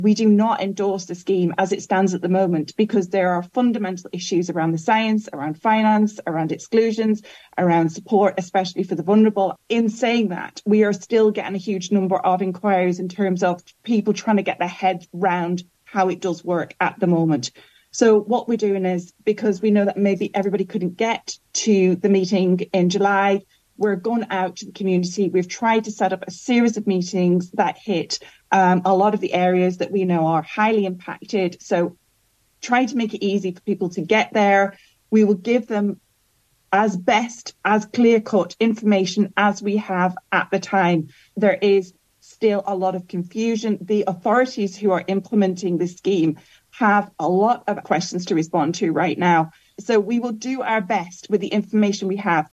We do not endorse the scheme as it stands at the moment because there are fundamental issues around the science, around finance, around exclusions, around support, especially for the vulnerable. In saying that, we are still getting a huge number of inquiries in terms of people trying to get their head round how it does work at the moment. So what we're doing is, because we know that maybe everybody couldn't get to the meeting in July, we're going out to the community. We've tried to set up a series of meetings that hit a lot of the areas that we know are highly impacted. So trying to make it easy for people to get there. We will give them as clear-cut information as we have at the time. There is still a lot of confusion. The authorities who are implementing this scheme have a lot of questions to respond to right now. So we will do our best with the information we have